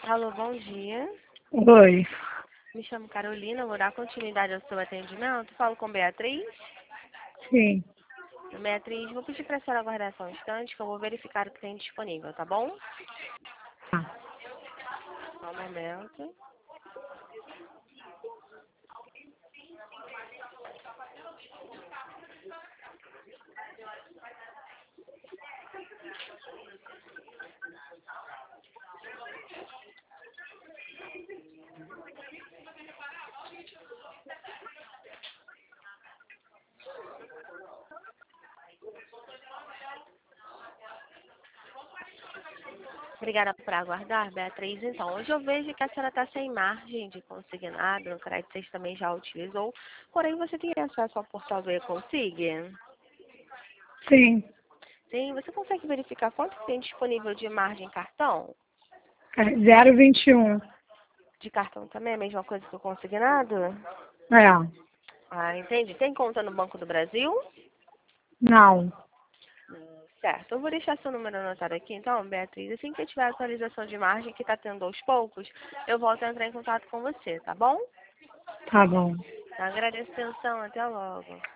Alô, bom dia. Oi. Me chamo Carolina, vou dar continuidade ao seu atendimento. Falo com Beatriz. Sim. Beatriz, vou pedir para a senhora aguardar só um instante que eu vou verificar o que tem disponível, tá bom? Tá. Só um momento. Obrigada por aguardar, Beatriz. Então, hoje eu vejo que a senhora está sem margem de consignado, no crédito vocês também já utilizou, porém você tem acesso ao portal do eConsig? Sim. Sim, você consegue verificar quanto tem disponível de margem cartão? 0,21. De cartão também, a mesma coisa que o consignado? É. Ah, entendi. Tem conta no Banco do Brasil? Não. Certo. Eu vou deixar seu número anotado aqui, então, Beatriz. Assim que eu tiver atualização de margem, que está tendo aos poucos, eu volto a entrar em contato com você, tá bom? Tá bom. Agradeço a atenção. Até logo.